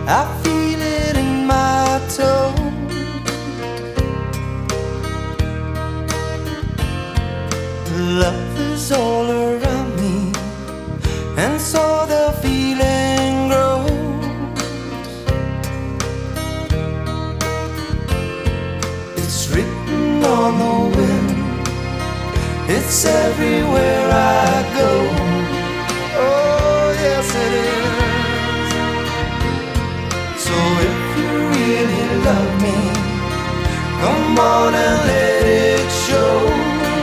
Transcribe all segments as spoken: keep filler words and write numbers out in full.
I feel it in my toe. Love is all around me, and so the feeling grows. It's written on the wind, it's everywhere I go. Oh yes it is. So if you really love me, come on and let it show.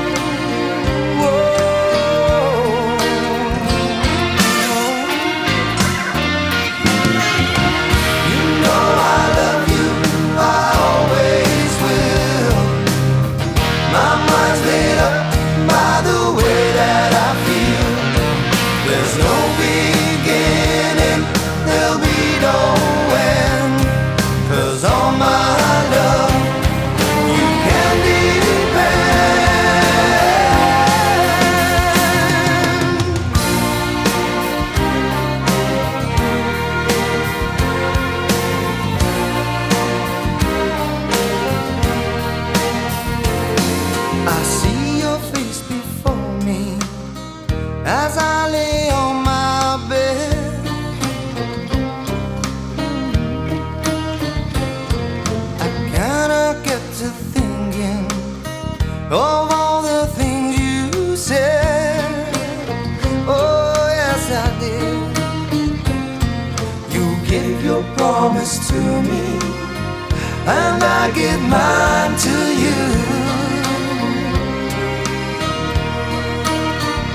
There's no beginning, there'll be no end, 'cause on my love you can depend. I see your face before me as I lay on my bed. I kinda get to thinking of all the things you said. Oh yes I did. You gave your promise to me, and I give mine to you.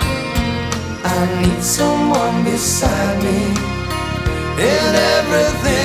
I need someone beside me in everything